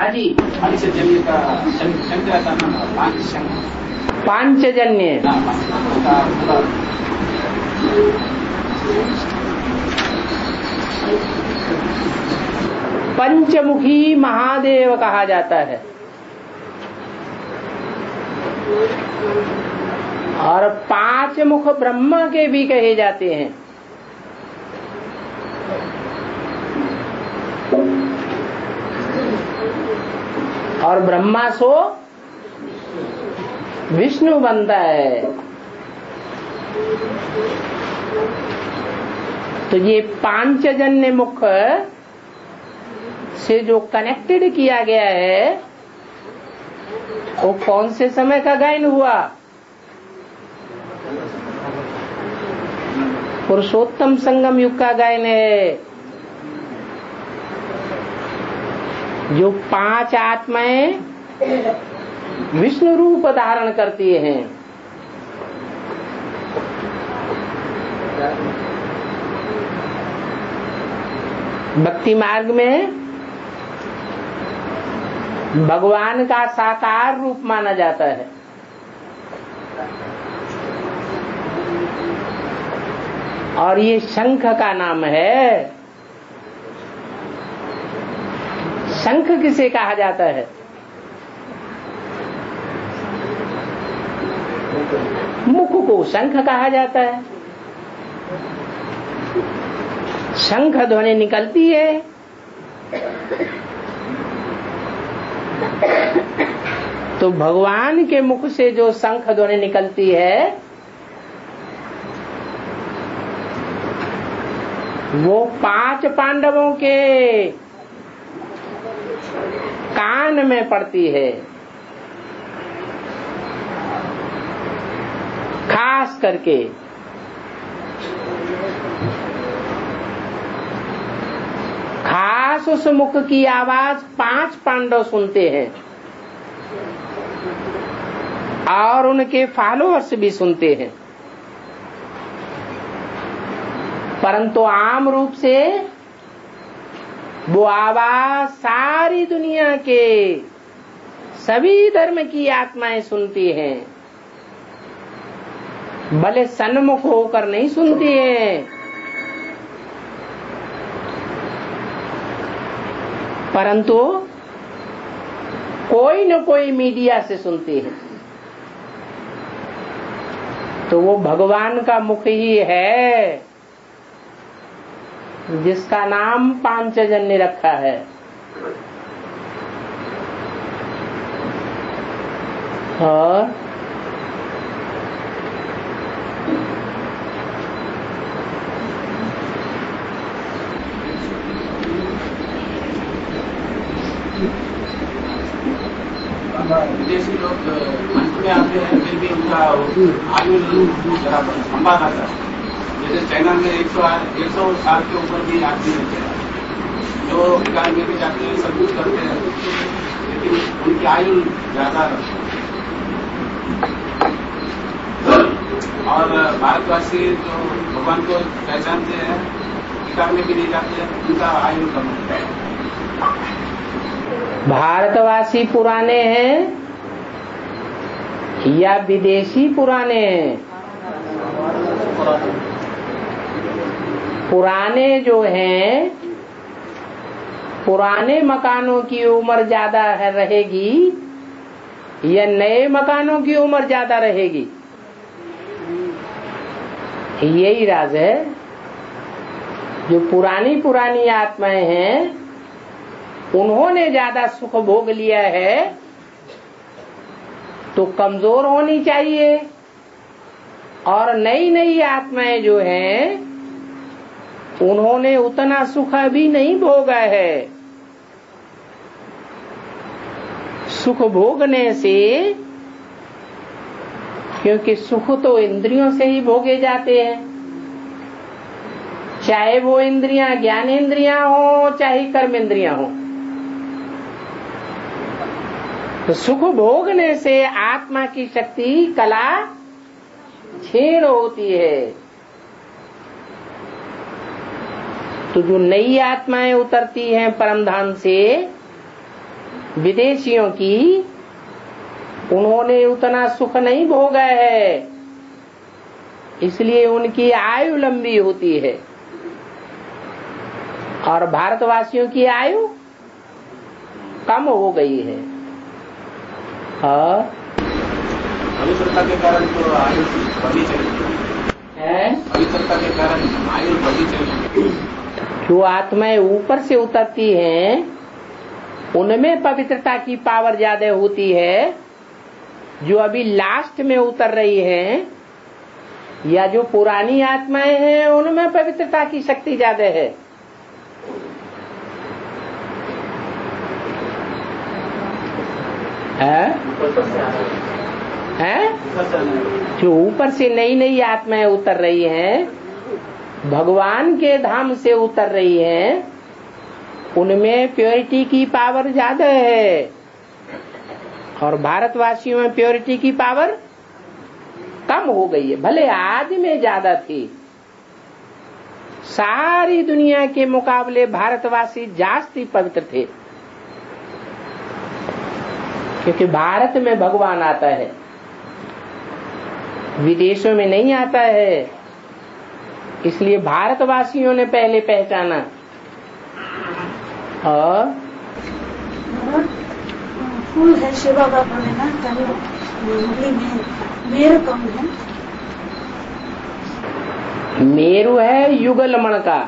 जी पांचजन्य का शंकर का नाम पांचजन्य। पंचमुखी महादेव कहा जाता है और 5 मुख ब्रह्मा के भी कहे जाते हैं। और ब्रह्मा सो विष्णु बनता है। तो ये पांचजन्य मुख से जो कनेक्टेड किया गया है वो कौन से समय का गायन हुआ? पुरुषोत्तम संगम युग का गायन है। जो 5 आत्माएं विष्णु रूप धारण करती हैं। भक्ति मार्ग में भगवान का साकार रूप माना जाता है। और ये शंख का नाम है। शंख किसे कहा जाता है? मुख को शंख कहा जाता है। शंख ध्वनि निकलती है तो भगवान के मुख से जो शंख ध्वनि निकलती है वो 5 पांडवों के कान में पड़ती है। खास करके खास उस मुख की आवाज 5 पांडव सुनते हैं और उनके फॉलोअर्स भी सुनते हैं। परंतु आम रूप से वो आवाज सारी दुनिया के सभी धर्म की आत्माएं सुनती हैं, भले सन्मुख होकर नहीं सुनती हैं, परंतु कोई न कोई मीडिया से सुनती है। तो वो भगवान का मुख ही है जिसका नाम पांचजन्य रखा है। और विदेशी लोग मंच में आते हैं फिर भी उनका आयु जरा लंबा रहता है। जैसे चाइना में 100 साल के ऊपर भी आदमी रहते हैं जो विकार में भी जाते हैं, सब कुछ करते हैं, लेकिन उनकी आयु ज्यादा रहती है। और भारतवासी जो भगवान को पहचानते हैं, विकार में भी नहीं जाते हैं, उनका आयु कम होता है। भारतवासी पुराने हैं या विदेशी पुराने हैं? पुराने जो हैं, पुराने मकानों की उम्र ज्यादा रहेगी या नए मकानों की उम्र ज्यादा रहेगी? यही राज है। जो पुरानी आत्माएं हैं उन्होंने ज्यादा सुख भोग लिया है तो कमजोर होनी चाहिए, और नई आत्माएं जो हैं उन्होंने उतना सुख अभी नहीं भोगा है। सुख भोगने से, क्योंकि सुख तो इंद्रियों से ही भोगे जाते हैं, चाहे वो इंद्रियां ज्ञान इंद्रियां हो चाहे कर्म इंद्रियां हो। तो सुख भोगने से आत्मा की शक्ति कला क्षीण होती है। तो जो नई आत्माएं उतरती हैं परमधाम से विदेशियों की, उन्होंने उतना सुख नहीं भोगा है, इसलिए उनकी आयु लंबी होती है, और भारतवासियों की आयु कम हो गई है। और पवित्रता के कारण तो आयु बढ़ी चली है, पवित्रता के कारण आयु बढ़ी चली। जो आत्माएं ऊपर से उतरती हैं उनमें पवित्रता की पावर ज्यादा होती है। जो अभी लास्ट में उतर रही हैं या जो पुरानी आत्माएं हैं उनमें पवित्रता की शक्ति ज्यादा है। जो ऊपर से नई नई आत्माएं उतर रही हैं, भगवान के धाम से उतर रही हैं, उनमें प्योरिटी की पावर ज्यादा है, और भारतवासियों में प्योरिटी की पावर कम हो गई है। भले आज में ज्यादा थी, सारी दुनिया के मुकाबले भारतवासी जास्ती पवित्र थे, क्योंकि भारत में भगवान आता है, विदेशों में नहीं आता है। इसलिए भारतवासियों ने पहले पहचाना। और फूल है शिव बाबा है ना, मेरू कौन है? मेरू है युगलमण का,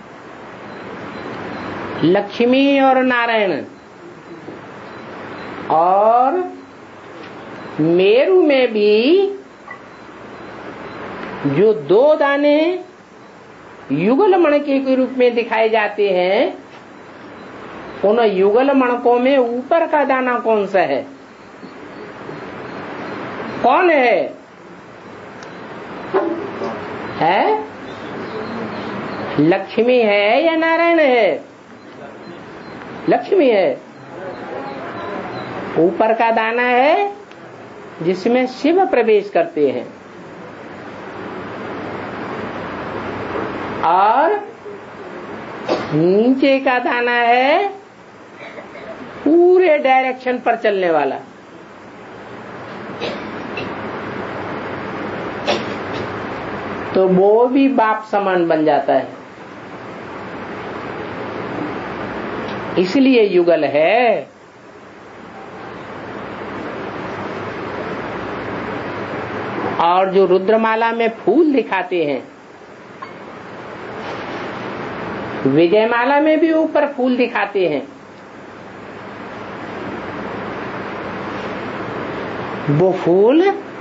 लक्ष्मी और नारायण। और मेरू में भी जो दो दाने युगलमण के रूप में दिखाए जाते हैं, उन युगल मणकों में ऊपर का दाना कौन सा है? कौन है? लक्ष्मी है या नारायण है? लक्ष्मी है। ऊपर का दाना है जिसमें शिव प्रवेश करते हैं, और नीचे का दाना है पूरे डायरेक्शन पर चलने वाला। तो वो भी बाप समान बन जाता है। इसलिए युगल है। और जो रुद्रमाला में फूल दिखाते हैं, विजयमाला में भी ऊपर फूल दिखाते हैं, वो फूल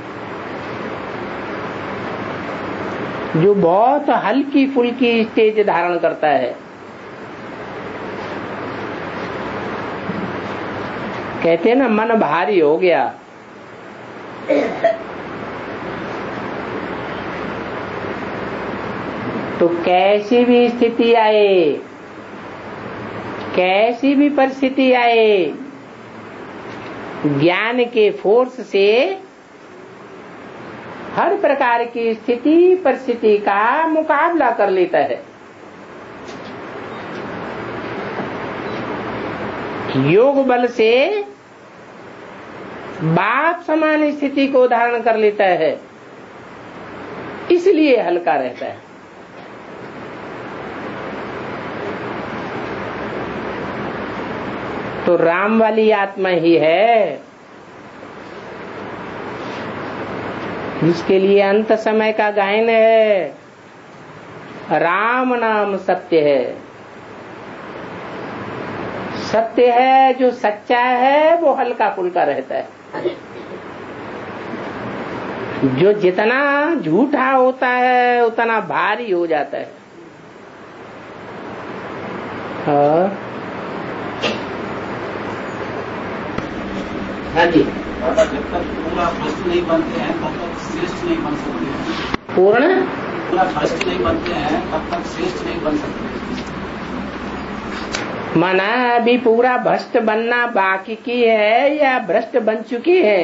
जो बहुत हल्की फुल्की स्टेज धारण करता है। कहते हैं ना, मन भारी हो गया, तो कैसी भी स्थिति आए, कैसी भी परिस्थिति आए, ज्ञान के फोर्स से हर प्रकार की स्थिति परिस्थिति का मुकाबला कर लेता है। योग बल से बाप समान स्थिति को धारण कर लेता है, इसलिए हल्का रहता है। तो राम वाली आत्मा ही है जिसके लिए अंत समय का गायन है, राम नाम सत्य है। सत्य है, जो सच्चा है वो हल्का फुल्का रहता है। जो जितना झूठा होता है उतना भारी हो जाता है। हाँ जी, जब तक पूरा भ्रष्ट नहीं बनते हैं तब तक श्रेष्ठ नहीं बन सकते। पूरा भ्रष्ट नहीं बनते हैं तब तक श्रेष्ठ नहीं बन सकते। माना अभी पूरा भ्रष्ट बनना बाकी की है या भ्रष्ट बन चुकी है?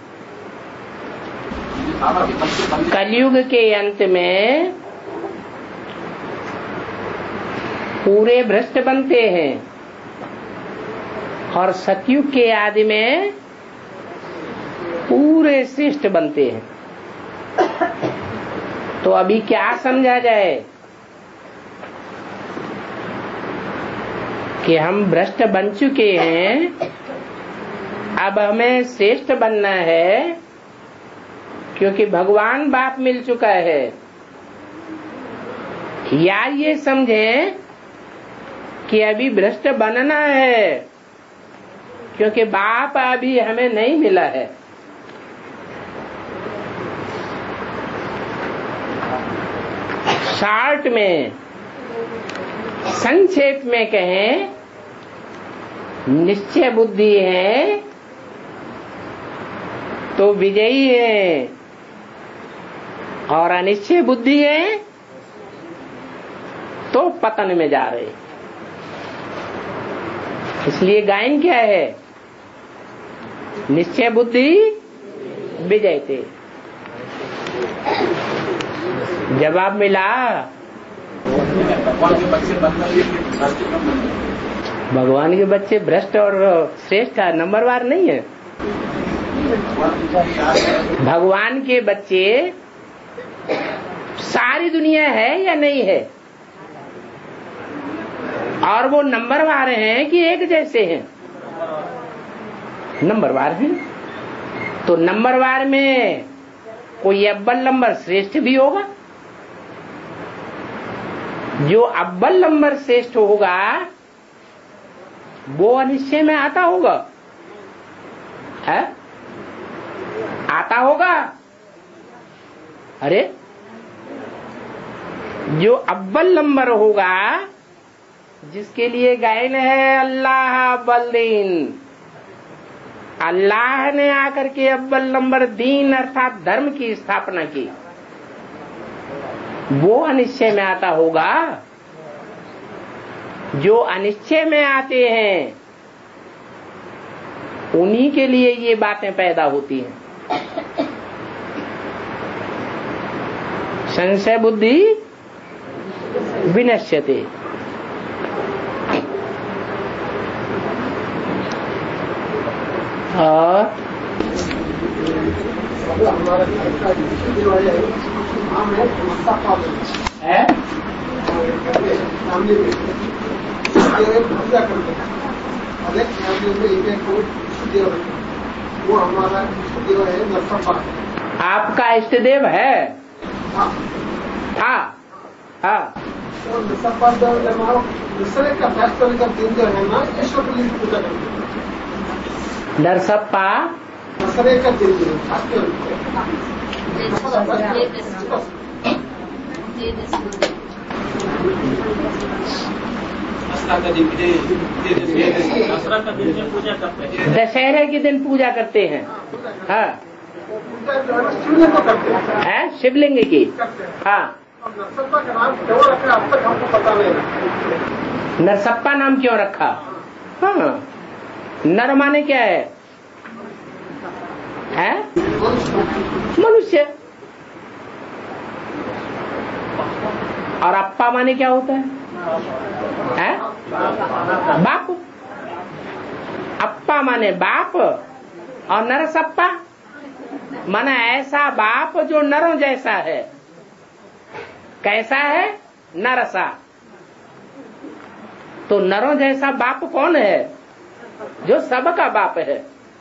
कलयुग के अंत में पूरे भ्रष्ट बनते हैं। और सतयुग के आदि में पूरे श्रेष्ठ बनते हैं। तो अभी क्या समझा जाए कि हम भ्रष्ट बन चुके हैं, अब हमें श्रेष्ठ बनना है क्योंकि भगवान बाप मिल चुका है, या ये समझें कि अभी भ्रष्ट बनना है क्योंकि बाप अभी हमें नहीं मिला है। शॉर्ट में, संक्षेप में कहें, निश्चय बुद्धि है तो विजयी है, और अनिश्चय बुद्धि है तो पतन में जा रहे। इसलिए गायन क्या है? निश्चय बुद्धि विजयते। जवाब मिला। भगवान के बच्चे भ्रष्ट और श्रेष्ठ का नंबरवार नहीं है। भगवान के बच्चे सारी दुनिया है या नहीं है, और वो नंबरवार हैं कि एक जैसे हैं? नंबरवार हैं। तो नंबरवार में कोई अव्वल नंबर श्रेष्ठ भी होगा। जो अव्वल नंबर श्रेष्ठ होगा वो अनिश्चय में आता होगा, है? आता होगा। अरे जो अव्वल नंबर होगा, जिसके लिए गायन है अल्लाह बल्दीन, अल्लाह ने आकर के अव्वल नंबर दीन अर्थात धर्म की स्थापना की, वो अनिश्चय में आता होगा। जो अनिश्चय में आते हैं उन्हीं के लिए ये बातें पैदा होती हैं। संशय बुद्धि विनश्यते। और है वो हमारा इष्टदेव है नरसप्पा। आपका इष्टदेव है? हाँ हाँ। और नरसप्पा दूसरे का फैसले का दिन जो है ना, ईश्वर के लिए पूजा करते हैं। नरसप्पा दसरे का दिन दशहरे के दिन पूजा करते हैं। हाँ, शिवलिंग को करते हैं। है शिवलिंग की। हाँ, नरसप्पा का नाम क्यों रखा अब तक हमको पता नहीं। नरसप्पा नाम क्यों रखा? हाँ, नर माने क्या है? मनुष्य। और अप्पा माने क्या होता है? बाप। अप्पा माने बाप, और नरसप्पा माने ऐसा बाप जो नरों जैसा है। कैसा है? नरसा। तो नरों जैसा बाप कौन है? जो सबका बाप है।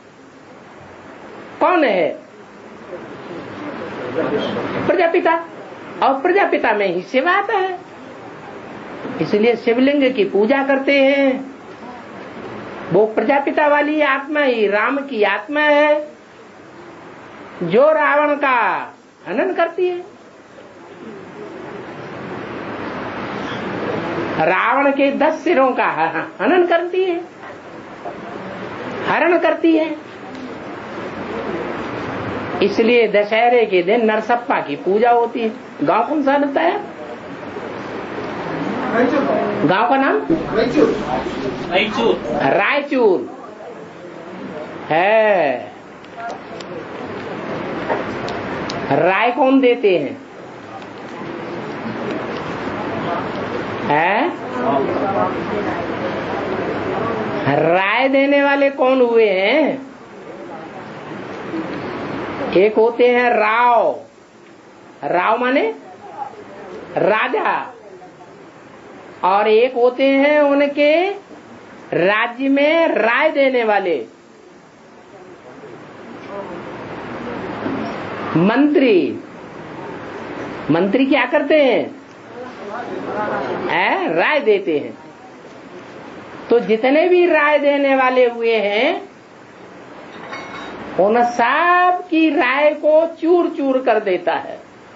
कौन है? प्रजापिता। और प्रजापिता में ही शिव आता है, इसलिए शिवलिंग की पूजा करते हैं। वो प्रजापिता वाली आत्मा ही राम की आत्मा है, जो रावण का हनन करती है। रावण के 10 सिरों का हनन करती है, हरण करती है। इसलिए दशहरे के दिन नरसप्पा की पूजा होती है। गांव कौन सा रहता है? गांव का नाम रायचूर है। राय कौन देते हैं? राय देने वाले कौन हुए हैं? एक होते हैं राव, राव माने राजा, और एक होते हैं उनके राज्य में राय देने वाले मंत्री। मंत्री क्या करते हैं? राय देते हैं। तो जितने भी राय देने वाले हुए हैं उन सब की राय को चूर चूर कर देता है।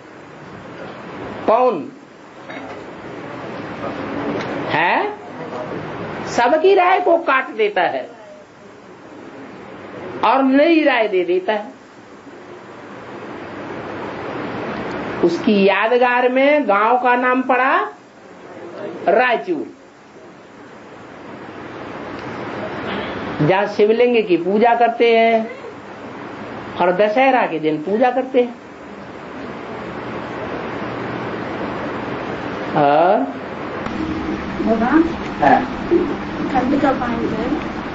कौन है? सबकी राय को काट देता है और नई राय दे देता है। उसकी यादगार में गांव का नाम पड़ा रायचूर, जहां शिवलिंग की पूजा करते हैं और दशहरा के दिन पूजा करते हैं। खंड का पॉइंट है,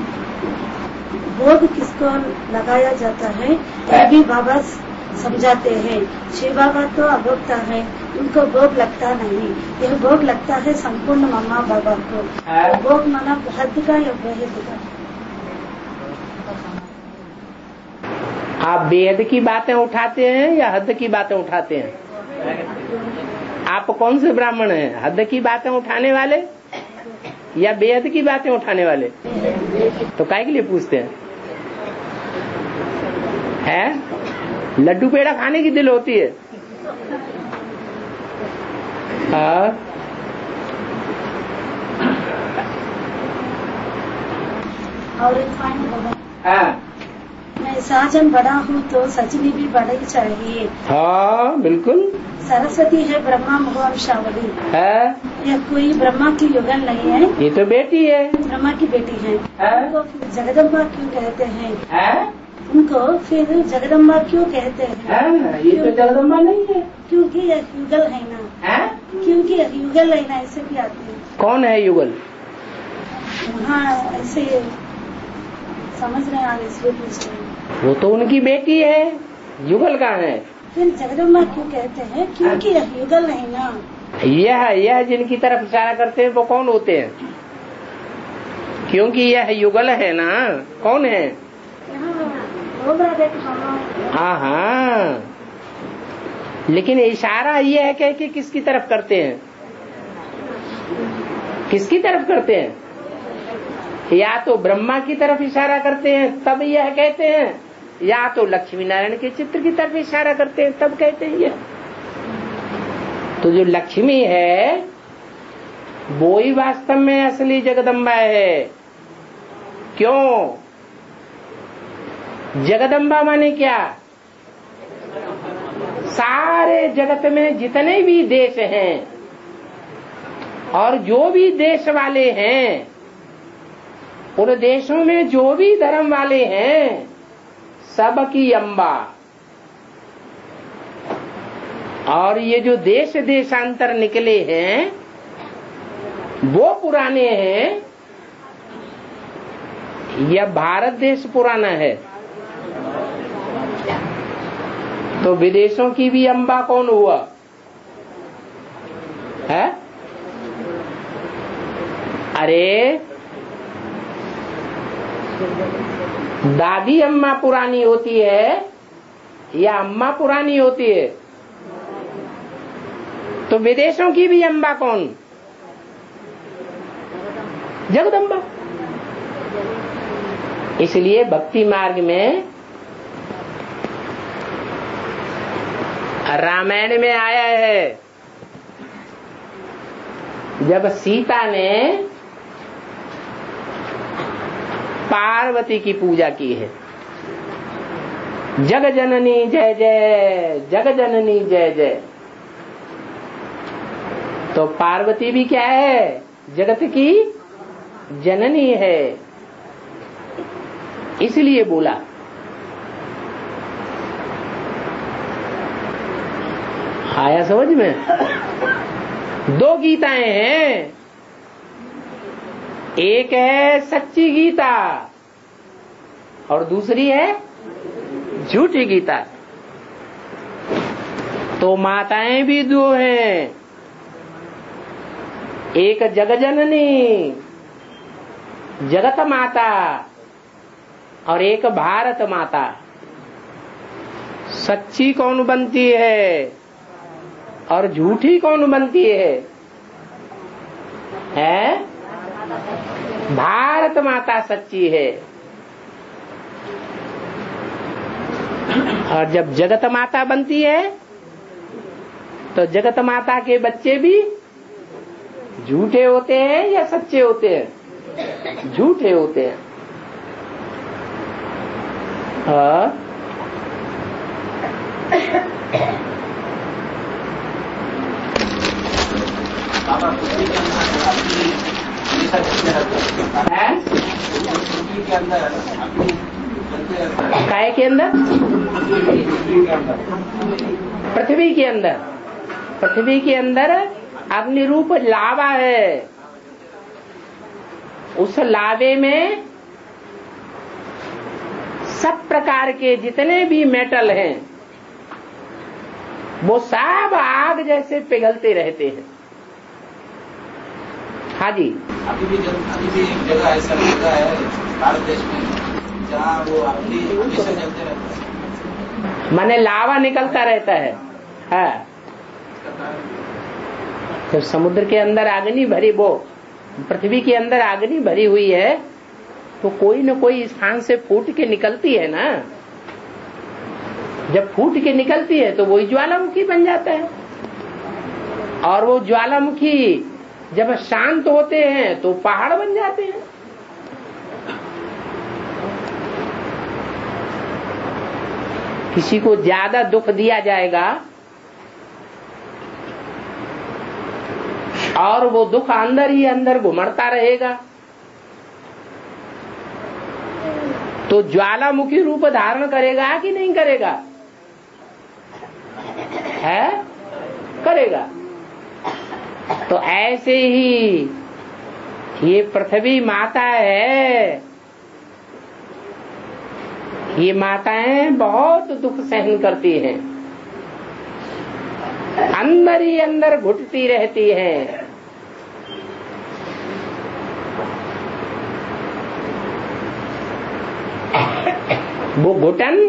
भोग किसको लगाया जाता है ये भी बाबा समझाते हैं। शिव बाबा तो अभोक्ता है, उनको भोग लगता नहीं, यह भोग लगता है संपूर्ण मम्मा बाबा को। भोग माना हद का या बेहद का। आप बेहद की बातें उठाते हैं या हद की बातें उठाते हैं? आप कौन से ब्राह्मण हैं, हद की बातें उठाने वाले या बेहद की बातें उठाने वाले? तो काहे के लिए पूछते हैं? लड्डू पेड़ा खाने की दिल होती है। और एक पॉइंट बाबा, मैं सहजन बड़ा हूँ तो सजनी भी बड़ा ही चाहिए। हाँ बिल्कुल। सरस्वती है ब्रह्मा मुहावशावली है, यह कोई ब्रह्मा की युगल नहीं है, ये तो बेटी है, ब्रह्मा की बेटी है। उनको फिर जगदम्बा क्यों कहते हैं? उनको फिर जगदम्बा क्यों कहते हैं? ये तो जगदम्बा नहीं है, क्योंकि यह युगल है ना। क्योंकि यह युगल है ना, ऐसे भी आते हैं। कौन है युगल? हाँ ऐसे समझ रहे हैं, इसलिए पूछ रहे हैं। वो तो उनकी बेटी है, युगल कहाँ है? फिर जगदम्बा क्यों कहते हैं? क्योंकि यह युगल है ना। यह जिनकी तरफ इशारा करते हैं वो कौन होते हैं? क्योंकि यह युगल है ना, कौन है? हाँ, लेकिन इशारा यह है कि किसकी तरफ करते हैं? किसकी तरफ करते हैं? या तो ब्रह्मा की तरफ इशारा करते हैं तब यह कहते हैं, या तो लक्ष्मी नारायण के चित्र की तरफ इशारा करते हैं तब कहते हैं यह। तो जो लक्ष्मी है वो ही वास्तव में असली जगदम्बा है। क्यों? जगदम्बा माने क्या? सारे जगत में जितने भी देश हैं और जो भी देश वाले हैं, उन देशों में जो भी धर्म वाले हैं, सबकी अम्बा। और ये जो देश देशांतर निकले हैं वो पुराने हैं, यह भारत देश पुराना है। तो विदेशों की भी अम्बा कौन हुआ है? अरे दादी अम्मा पुरानी होती है या अम्मा पुरानी होती है? तो विदेशों की भी अम्बा कौन? जगदम्बा। इसलिए भक्ति मार्ग में रामायण में आया है, जब सीता ने पार्वती की पूजा की है, जग जननी जय जय, जग जननी जय जय। तो पार्वती भी क्या है? जगत की जननी है। इसलिए बोला। आया समझ में? दो गीताएं हैं, एक है सच्ची गीता और दूसरी है झूठी गीता। तो माताएं भी दो हैं, एक जगजननी जगत माता और एक भारत माता। सच्ची कौन बनती है और झूठी कौन बनती है? भारत माता सच्ची है। और जब जगत माता बनती है तो जगत माता के बच्चे भी झूठे होते हैं या सच्चे होते हैं? झूठे होते हैं। बाबा पृथ्वी के अंदर अपनी काय के अंदर? पृथ्वी के अंदर। पृथ्वी के अंदर अग्नि रूप लावा है। उस लावे में सब प्रकार के जितने भी मेटल हैं वो सब आग जैसे पिघलते रहते हैं। हाँ जी। अभी भी एक जगह ऐसा जगह है भारत देश में जहाँ वो अग्नि हमेशा जलते रहते हैं, माने लावा निकलता रहता है। हाँ, जब समुद्र के अंदर अग्नि भरी, वो पृथ्वी के अंदर अग्नि भरी हुई है तो कोई न कोई स्थान से फूट के निकलती है ना। जब फूट के निकलती है तो वही ज्वालामुखी बन जाता है। और वो ज्वालामुखी जब शांत होते हैं तो पहाड़ बन जाते हैं। किसी को ज्यादा दुख दिया जाएगा और वो दुख अंदर ही अंदर घुमड़ता रहेगा तो ज्वालामुखी रूप धारण करेगा कि नहीं करेगा? है, करेगा। तो ऐसे ही ये पृथ्वी माता है, ये माताएं बहुत दुख सहन करती हैं, अंदर ही अंदर घुटती रहती हैं। वो घुटन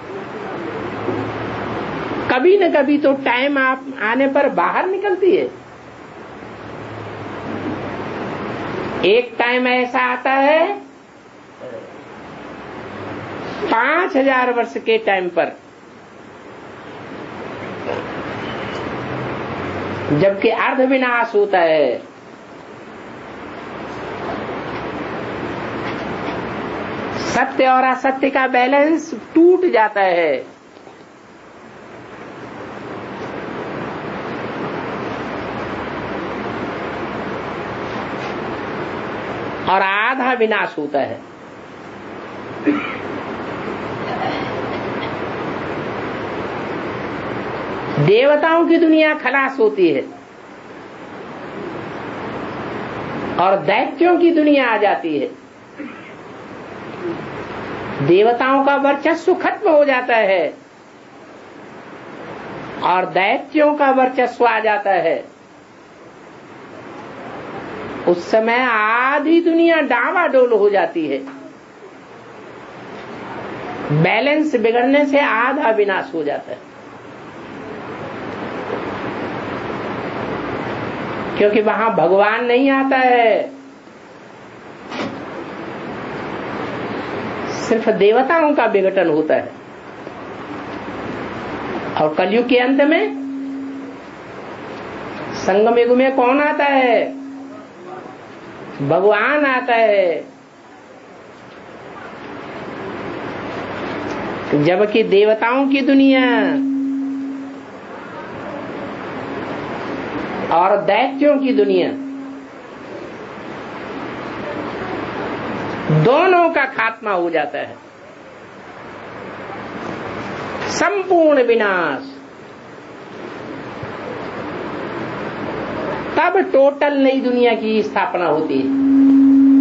कभी न कभी तो टाइम आने पर बाहर निकलती है। एक टाइम ऐसा आता है 5000 वर्ष के टाइम पर, जबकि अर्ध विनाश होता है। सत्य और असत्य का बैलेंस टूट जाता है। और आधा विनाश होता है। देवताओं की दुनिया खलास होती है और दैत्यों की दुनिया आ जाती है। देवताओं का वर्चस्व खत्म हो जाता है और दैत्यों का वर्चस्व आ जाता है। उस समय आधी दुनिया डावाडोल हो जाती है। बैलेंस बिगड़ने से आधा विनाश हो जाता है, क्योंकि वहां भगवान नहीं आता है, सिर्फ देवताओं का विघटन होता है। और कलयुग के अंत में संगम युग में कौन आता है? भगवान आता है। जबकि देवताओं की दुनिया और दैत्यों की दुनिया दोनों का खात्मा हो जाता है, संपूर्ण विनाश। तब टोटल नई दुनिया की स्थापना होती है।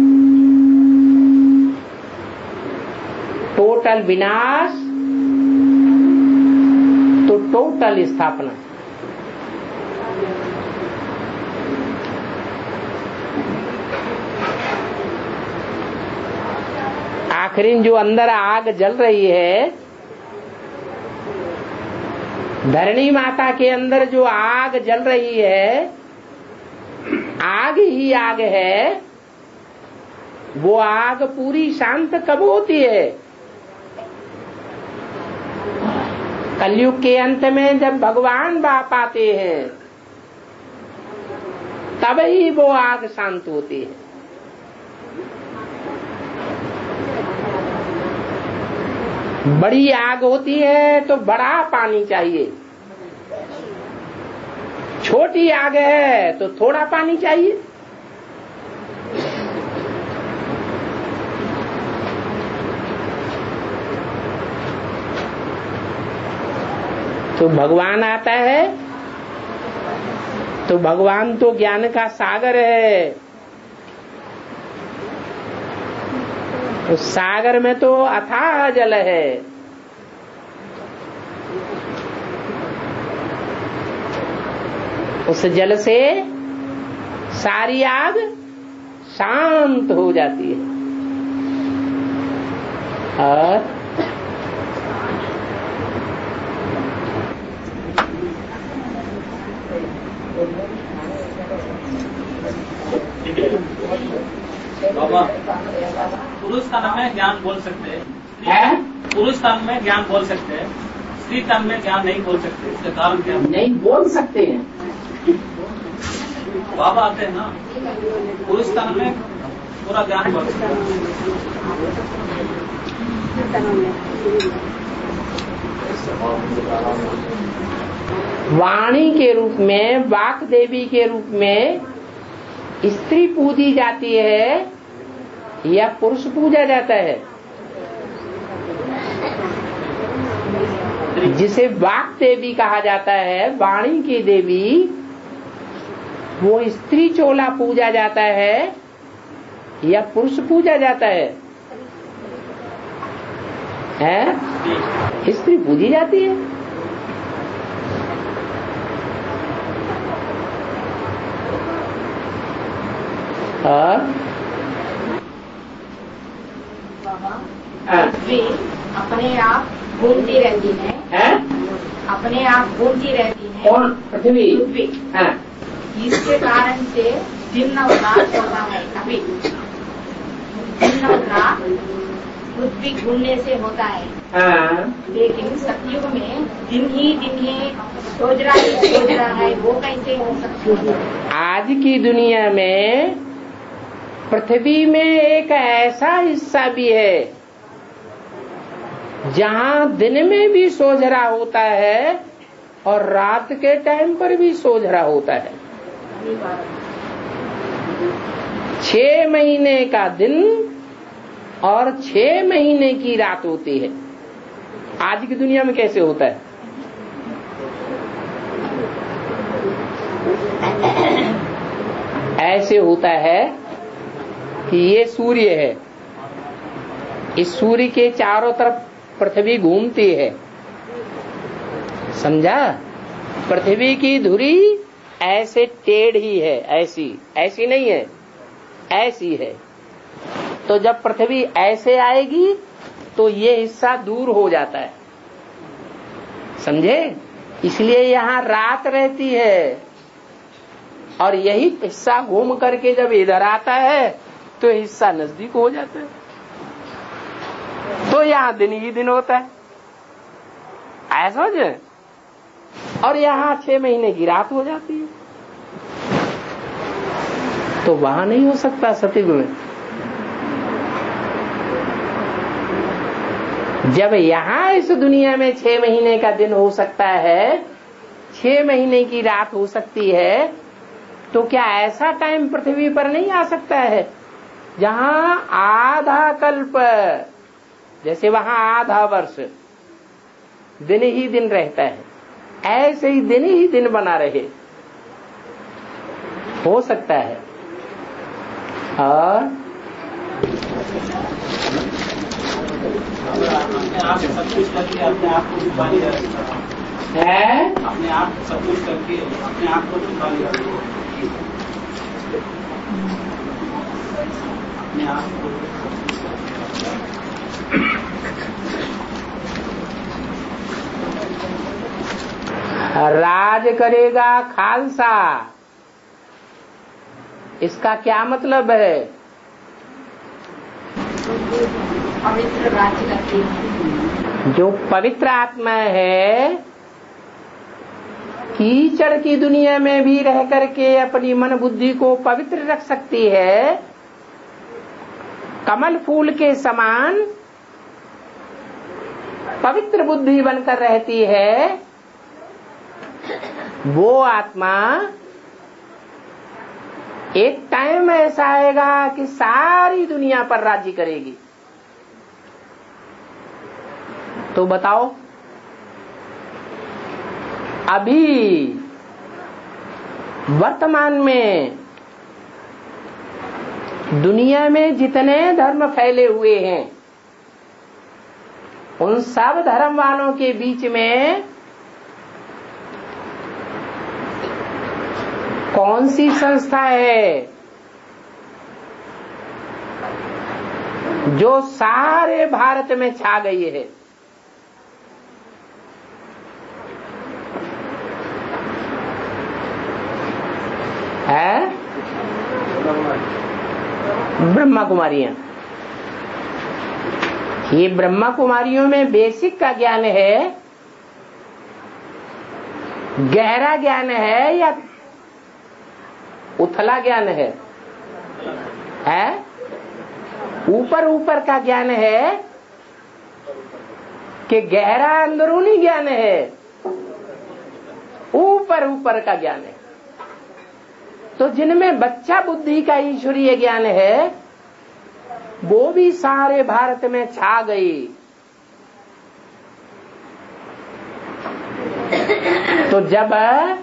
टोटल विनाश तो टोटल स्थापना। आखिरी जो अंदर आग जल रही है, धरणी माता के अंदर जो आग जल रही है, आग ही आग है। वो आग पूरी शांत कब होती है? कलयुग के अंत में जब भगवान बाप आते हैं तब ही वो आग शांत होती है। बड़ी आग होती है तो बड़ा पानी चाहिए, छोटी आग है तो थोड़ा पानी चाहिए। तो भगवान आता है तो भगवान तो ज्ञान का सागर है। उस सागर में तो अथाह जल है। उस जल से सारी आग शांत हो जाती है। और बाबा, पुरुष तन में ज्ञान बोल सकते हैं, पुरुष तन में ज्ञान बोल सकते हैं, स्त्री तन में ज्ञान नहीं बोल सकते, इसका कारण क्या? नहीं बोल सकते हैं। बाबा आते हैं ना, पुरुष तन में पूरा ज्ञान बोल सकते हैं। वाणी के रूप में, वाक देवी के रूप में स्त्री पूजी जाती है या पुरुष पूजा जाता है? जिसे वाक देवी कहा जाता है, वाणी की देवी, वो स्त्री चोला पूजा जाता है या पुरुष पूजा जाता है? स्त्री पूजी जाती है। पृथ्वी अपने आप घूमती रहती है, अपने आप घूमती रहती है। कौन? पृथ्वी। इसके कारण से दिन अवकाश होता है। अभी दिन अवकाश पृथ्वी घूमने से होता है। लेकिन सतयुग में दिन ही सोच रहा है, वो कैसे हो सकता है? आज की दुनिया में पृथ्वी में एक ऐसा हिस्सा भी है जहाँ दिन में भी सोझरा होता है और रात के टाइम पर भी सोझरा होता है। 6 महीने का दिन और 6 महीने की रात होती है। आज की दुनिया में कैसे होता है? ऐसे होता है कि ये सूर्य है, इस सूर्य के चारों तरफ पृथ्वी घूमती है, समझा? पृथ्वी की धुरी ऐसे टेढ़ी है, ऐसी नहीं है, ऐसी है। तो जब पृथ्वी ऐसे आएगी तो ये हिस्सा दूर हो जाता है, समझे? इसलिए यहाँ रात रहती है और यही हिस्सा घूम करके जब इधर आता है तो हिस्सा नजदीक हो जाता है। तो यहाँ दिन ही दिन होता है, ऐसा समझे? और यहाँ 6 महीने की रात हो जाती है। तो वहां नहीं हो सकता सतयुग में। जब यहाँ इस दुनिया में 6 महीने का दिन हो सकता है, 6 महीने की रात हो सकती है, तो क्या ऐसा टाइम पृथ्वी पर नहीं आ सकता है जहाँ आधा कल्प, जैसे वहां आधा वर्ष दिन ही दिन रहता है, ऐसे ही दिन बना रहे? हो सकता है। और सब कुछ करके अपने आप को छुपा लिया है, अपने आप सब कुछ करके अपने आप को छुपा लिया अपने आप को। राज करेगा खालसा, इसका क्या मतलब है? पवित्र राज्य करती है। जो पवित्र आत्मा है, कीचड़ की दुनिया में भी रह करके अपनी मन बुद्धि को पवित्र रख सकती है, कमल फूल के समान पवित्र बुद्धि बनकर रहती है, वो आत्मा एक टाइम ऐसा आएगा कि सारी दुनिया पर राज्य करेगी। तो बताओ, अभी वर्तमान में दुनिया में जितने धर्म फैले हुए हैं, उन सब धर्म वालों के बीच में कौन सी संस्था है जो सारे भारत में छा गई है? ब्रह्मा कुमारियां। ये ब्रह्मा कुमारियों में बेसिक का ज्ञान है, गहरा ज्ञान है या उथला ज्ञान है? ऊपर ऊपर का ज्ञान है कि गहरा अंदरूनी ज्ञान है? ऊपर ऊपर का ज्ञान है। तो जिनमें बच्चा बुद्धि का ईश्वरीय ज्ञान है, वो भी सारे भारत में छा गई। तो जब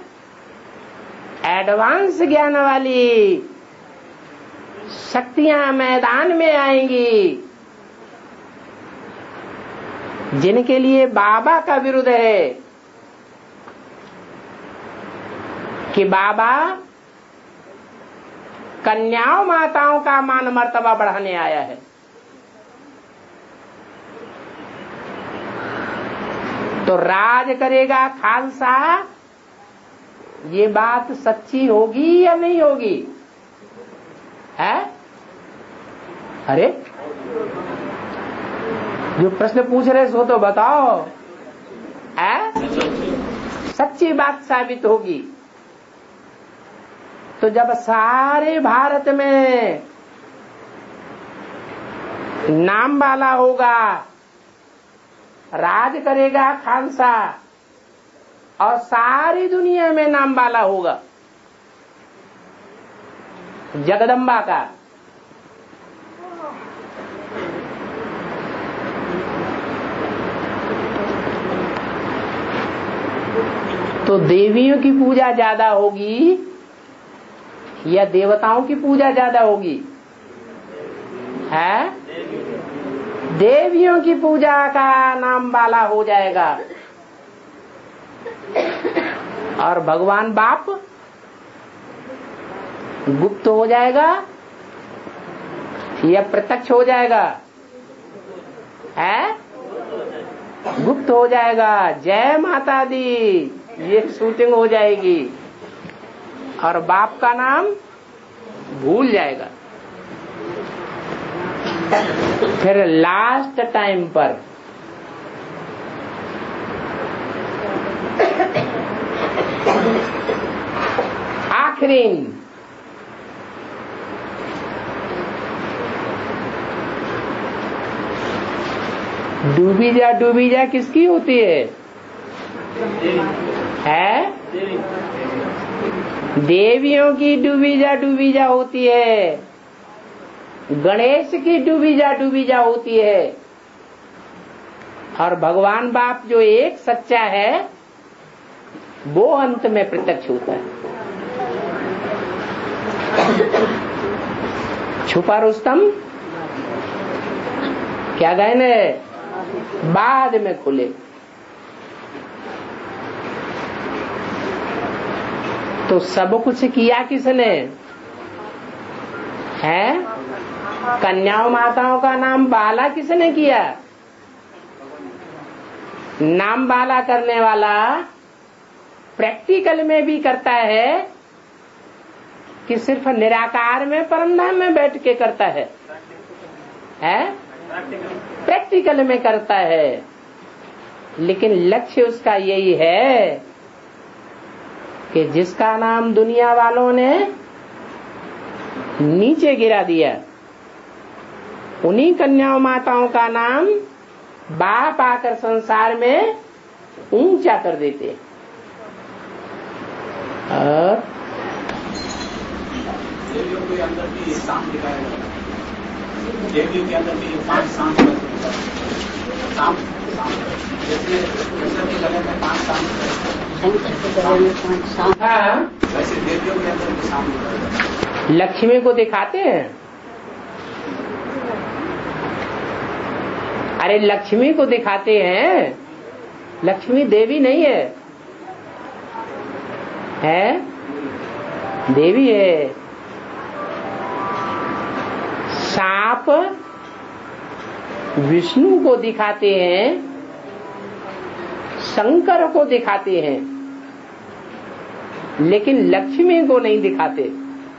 एडवांस ज्ञान वाली शक्तियां मैदान में आएंगी, जिनके लिए बाबा का विरोध है कि बाबा कन्याओं माताओं का मान मर्तबा बढ़ाने आया है, तो राज करेगा खालसा, ये बात सच्ची होगी या नहीं होगी? है? अरे जो प्रश्न पूछ रहे सो तो बताओ। है? सच्ची बात साबित होगी। तो जब सारे भारत में नाम वाला होगा, राज करेगा खालसा, और सारी दुनिया में नाम वाला होगा जगदम्बा का, तो देवियों की पूजा ज्यादा होगी या देवताओं की पूजा ज्यादा होगी? है? देवियों की पूजा का नाम वाला हो जाएगा, और भगवान बाप गुप्त हो जाएगा या प्रत्यक्ष हो जाएगा? है? गुप्त हो जाएगा। जय माता दी, ये शूटिंग हो जाएगी, और बाप का नाम भूल जाएगा। फिर लास्ट टाइम पर आखिरी डूबी जा किसकी होती है? देवियों की डूबी जा होती है, गणेश की डूबी जा होती है, और भगवान बाप जो एक सच्चा है वो अंत में प्रत्यक्ष होता है। छुपा रुस्तम क्या गायन है? बाद में खुले। तो सब कुछ किया किसने है? कन्याओं माताओं का नाम बाला किसने किया? नाम बाला करने वाला प्रैक्टिकल में भी करता है कि सिर्फ निराकार में परमधाम में बैठ के करता है? प्रैक्टिकल में करता है, लेकिन लक्ष्य उसका यही है कि जिसका नाम दुनिया वालों ने नीचे गिरा दिया, उन्हीं कन्याओं माताओं का नाम बाप आकर संसार में ऊंचा कर देते। और देवियों के अंदर भी शाम दिखाया गया, देवियों के अंदर भी 5 शाम जैसे के गले में 5 शाम, वैसे देवियों के अंदर भी शाम दिखाया गया। लक्ष्मी को दिखाते हैं? अरे लक्ष्मी को दिखाते हैं, लक्ष्मी देवी नहीं है देवी है। सांप विष्णु को दिखाते हैं, शंकर को दिखाते हैं, लेकिन लक्ष्मी को नहीं दिखाते।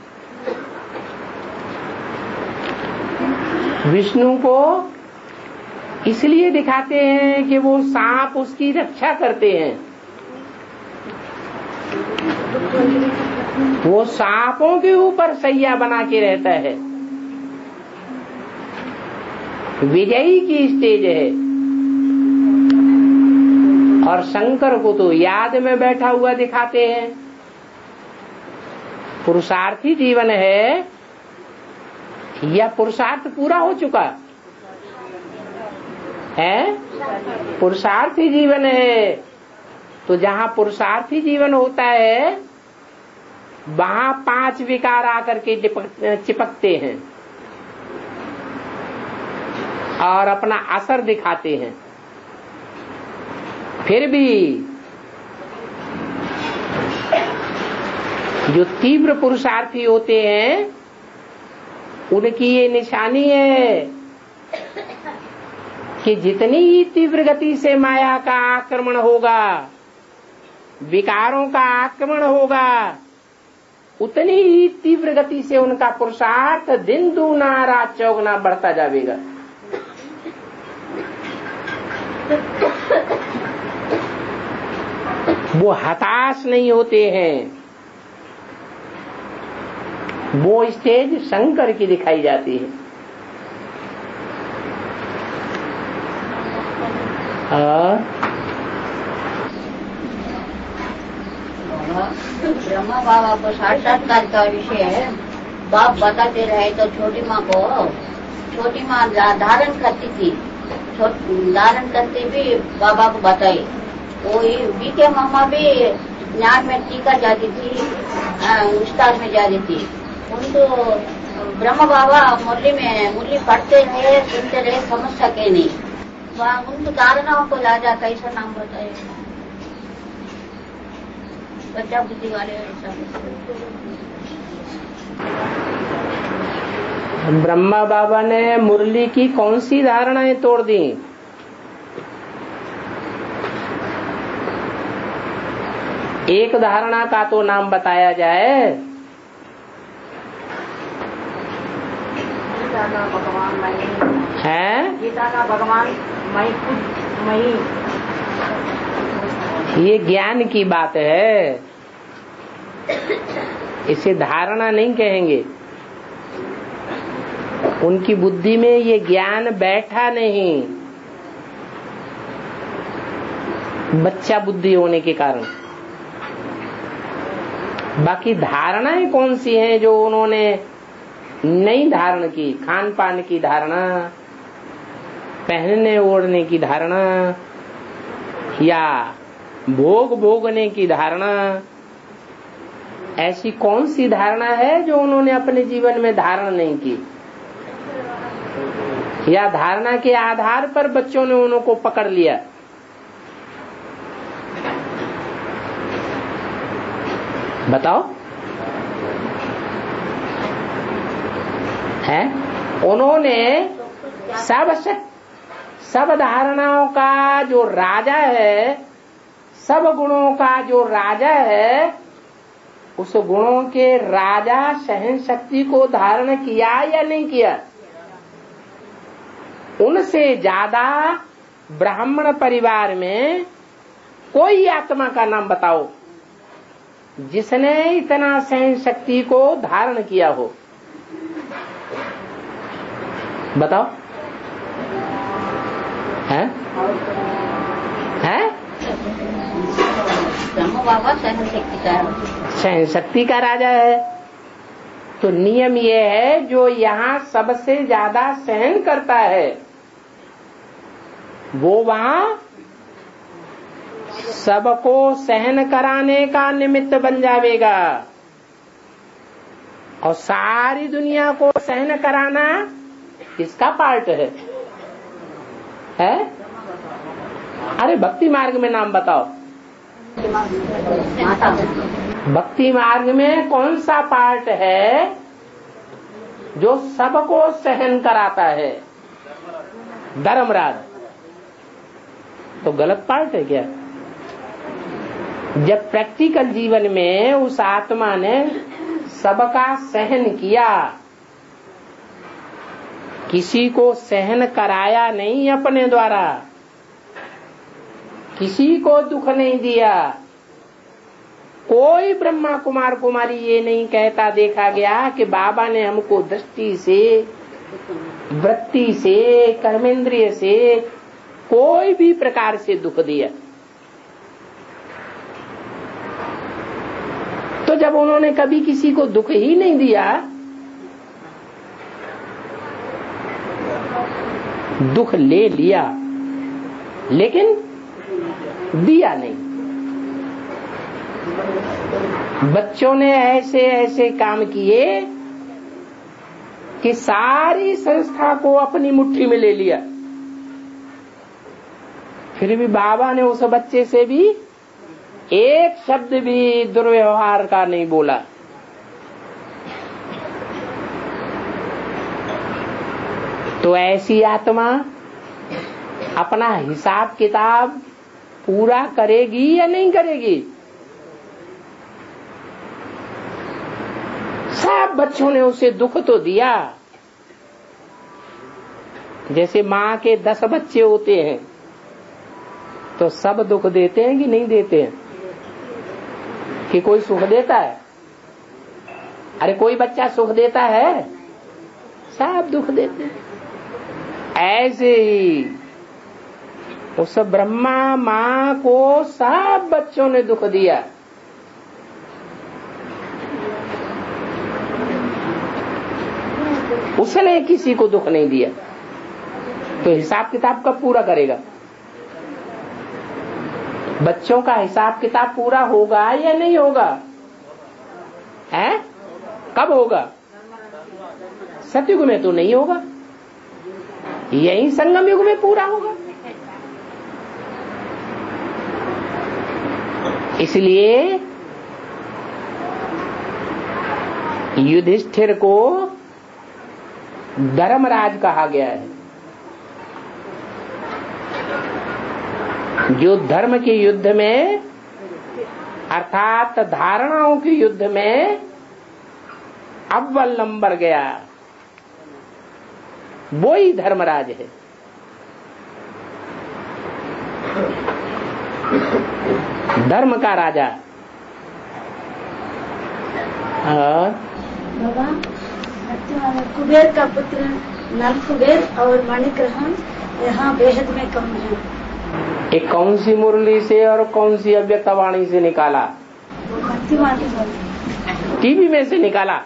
विष्णु को इसलिए दिखाते हैं कि वो सांप उसकी रक्षा करते हैं। वो सांपों के ऊपर सैया बना के रहता है, विजयी की स्टेज है। और शंकर को तो याद में बैठा हुआ दिखाते हैं। पुरुषार्थी जीवन है या पुरुषार्थ पूरा हो चुका है? पुरुषार्थी जीवन है, तो जहाँ पुरुषार्थी जीवन होता है वहाँ 5 विकार आकर के चिपकते हैं और अपना असर दिखाते हैं। फिर भी जो तीव्र पुरुषार्थी होते हैं उनकी ये निशानी है कि जितनी ही तीव्र गति से माया का आक्रमण होगा, विकारों का आक्रमण होगा, उतनी ही तीव्र गति से उनका पुरुषार्थ दिन दूना रात चौगुना बढ़ता जाएगा। वो हताश नहीं होते हैं। वो स्टेज शंकर की दिखाई जाती है। ब्रह्मा बाबा को साक्षात्कार का विषय है। बाप बताते रहे तो छोटी माँ धारण करती थी, धारण करते भी बाबा को बताई। वो बीके मामा भी ज्ञान में टीका जाती थी, उस्ताद में जाती थी। उनको ब्रह्म बाबा मुरली पढ़ते रहे, सुनते रहे, समझ सके नहीं। वहाँ उनके कारणों को ला जाता, ऐसा नाम बताए बच्चा बुद्धि वाले। ब्रह्मा बाबा ने मुरली की कौन सी धारणाएं तोड़ दी? एक धारणा का तो नाम बताया जाए। गीता का भगवान मैं है, गीता का भगवान मैं खुद मैं। ये ज्ञान की बात है, इसे धारणा नहीं कहेंगे। उनकी बुद्धि में ये ज्ञान बैठा नहीं, बच्चा बुद्धि होने के कारण। बाकी धारणाएं कौन सी हैं जो उन्होंने नहीं धारण की? खान पान की धारणा, पहनने ओढ़ने की धारणा, या भोग भोगने की धारणा। ऐसी कौन सी धारणा है जो उन्होंने अपने जीवन में धारण नहीं की? या धारणा के आधार पर बच्चों ने उनको पकड़ लिया? बताओ। है उन्होंने सब धारणाओं का जो राजा है, सब गुणों का जो राजा है, उस गुणों के राजा सहन शक्ति को धारण किया या नहीं किया? उनसे ज्यादा ब्राह्मण परिवार में कोई आत्मा का नाम बताओ जिसने इतना सहन शक्ति को धारण किया हो? बताओ। है बाबा सहन शक्ति का राजा है। तो नियम ये है, जो यहाँ सबसे ज्यादा सहन करता है वो वहाँ सबको सहन कराने का निमित्त बन जाएगा, और सारी दुनिया को सहन कराना किसका पार्ट है? अरे भक्ति मार्ग में नाम बताओ। भक्ति मार्ग में कौन सा पार्ट है जो सबको सहन कराता है? धर्मराज। तो गलत पार्ट है क्या? जब प्रैक्टिकल जीवन में उस आत्मा ने सबका सहन किया, किसी को सहन कराया नहीं अपने द्वारा, किसी को दुख नहीं दिया, कोई ब्रह्मा कुमार कुमारी ये नहीं कहता देखा गया कि बाबा ने हमको दृष्टि से, वृत्ति से, कर्मेंद्रिय से कोई भी प्रकार से दुख दिया। तो जब उन्होंने कभी किसी को दुख ही नहीं दिया, दुख ले लिया लेकिन दिया नहीं। बच्चों ने ऐसे ऐसे काम किए कि सारी संस्था को अपनी मुट्ठी में ले लिया, फिर भी बाबा ने उस बच्चे से भी एक शब्द भी दुर्व्यवहार का नहीं बोला। तो ऐसी आत्मा अपना हिसाब किताब पूरा करेगी या नहीं करेगी? सब बच्चों ने उसे दुख तो दिया। जैसे माँ के 10 बच्चे होते हैं तो सब दुख देते हैं कि नहीं देते हैं? कि कोई सुख देता है? अरे कोई बच्चा सुख देता है? सब दुख देते हैं। ऐसे ही उस ब्रह्मा माँ को सब बच्चों ने दुख दिया। उसने किसी को दुख नहीं दिया, तो हिसाब किताब कब पूरा करेगा? बच्चों का हिसाब किताब पूरा होगा या नहीं होगा? है? कब होगा? सतयुग में तो नहीं होगा, यही संगम युग में पूरा होगा। इसलिए युधिष्ठिर को धर्मराज कहा गया है। जो धर्म के युद्ध में अर्थात धारणाओं के युद्ध में अव्वल नंबर गया, वो ही धर्मराज है। धर्म का राजा। बाबा, कुबेर का पुत्र नल कुबेर और मणिग्रहण यहाँ बेहद में कम है। एक कौन सी मुरली से और कौन सी अव्यक्तवाणी से निकाला? टीवी में से निकाला?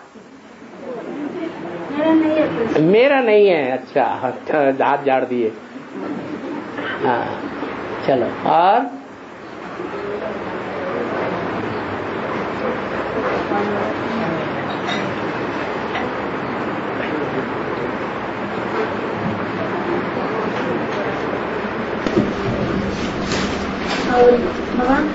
मेरा नहीं है। अच्छा, हाथ झाड़ दिए। हाँ, चलो। और और भगवान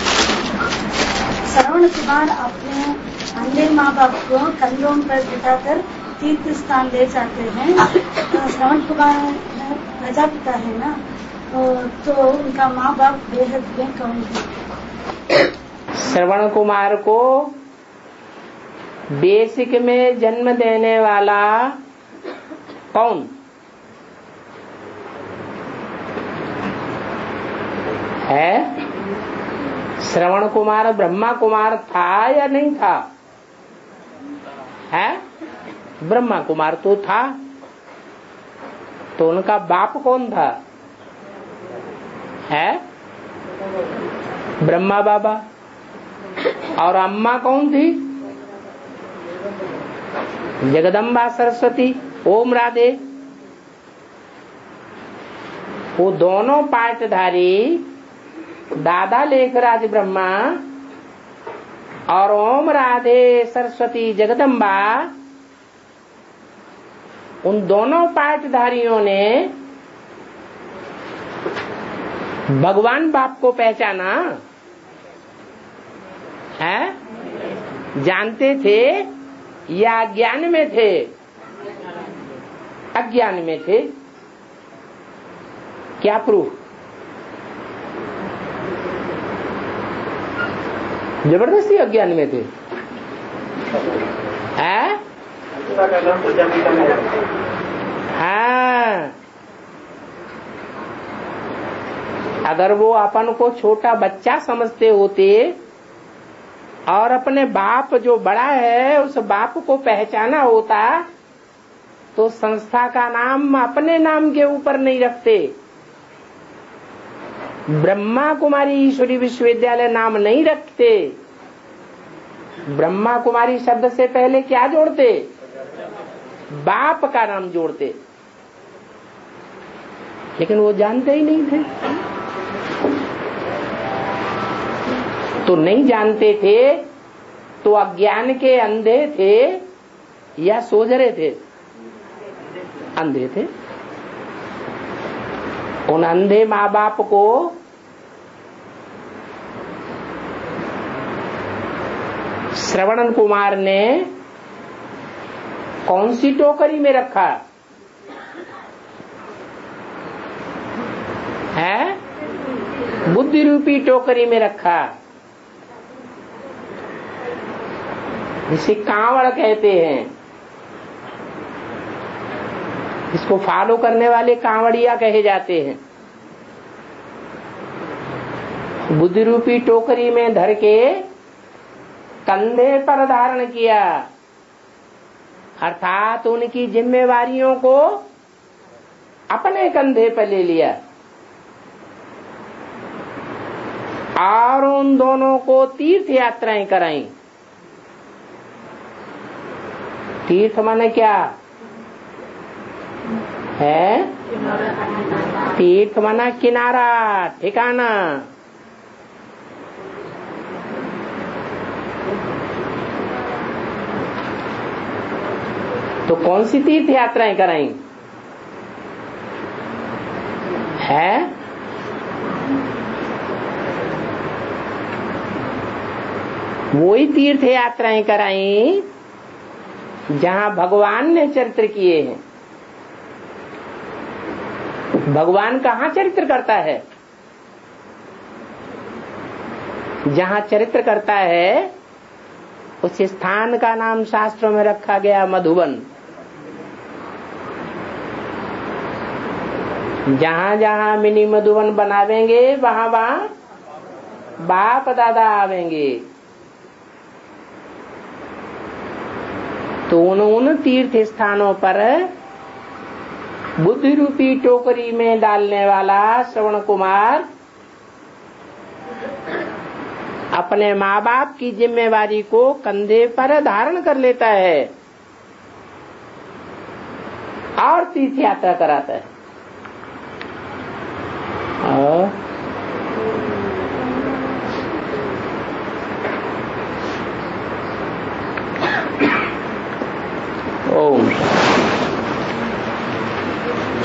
श्रवण कुमार अपने अंधे माँ बाप को कंधों पर बिठाकर तीर्थ स्थान ले जाते हैं। श्रवण कुमार प्रजापिता है ना, तो उनका माँ बाप बेहद में कौन है? श्रवण कुमार को बेसिक में जन्म देने वाला कौन है? श्रवण कुमार ब्रह्मा कुमार था या नहीं था? है ब्रह्मा कुमार तो था, तो उनका बाप कौन था? है ब्रह्मा बाबा। और अम्मा कौन थी? जगदम्बा सरस्वती। ओम राधे। वो दोनों पाठधारी दादा लेखराज ब्रह्मा और ओम राधे सरस्वती जगदम्बा, उन दोनों पाठधारियों ने भगवान बाप को पहचाना है? जानते थे या अज्ञान में थे? अज्ञान में थे। क्या प्रूफ? जबरदस्ती अज्ञान में थे। हाँ, अगर वो अपन को छोटा बच्चा समझते होते और अपने बाप जो बड़ा है उस बाप को पहचाना होता, तो संस्था का नाम अपने नाम के ऊपर नहीं रखते। ब्रह्मा कुमारी ईश्वरी विश्वविद्यालय नाम नहीं रखते। ब्रह्मा कुमारी शब्द से पहले क्या जोड़ते? बाप का नाम जोड़ते। लेकिन वो जानते ही नहीं थे। तो नहीं जानते थे तो अज्ञान के अंधे थे या सोझरे थे? अंधे थे। उन अंधे माँ बाप को श्रवण कुमार ने कौन सी टोकरी में रखा है? बुद्धि रूपी टोकरी में रखा, जिसे कांवड़ कहते हैं। इसको फॉलो करने वाले कांवड़िया कहे जाते हैं। बुद्धि रूपी टोकरी में धर के कंधे पर धारण किया, अर्थात उनकी जिम्मेवारियों को अपने कंधे पर ले लिया और उन दोनों को तीर्थ यात्राएं कराई। तीर्थ माने क्या है? तीर्थ माना किनारा, ठिकाना। तो कौन सी तीर्थ यात्राएं कराई है? वही तीर्थ यात्राएं कराई जहां भगवान ने चरित्र किए हैं। भगवान कहाँ चरित्र करता है? जहां चरित्र करता है उस स्थान का नाम शास्त्रों में रखा गया मधुबन। जहां जहां मिनी मधुबन बनावेंगे वहां वहां बाप दादा आवेंगे। तो उन तीर्थ स्थानों पर बुद्धि रूपी टोकरी में डालने वाला श्रवण कुमार अपने माँ बाप की जिम्मेवारी को कंधे पर धारण कर लेता है और तीर्थ यात्रा कराता है। ओम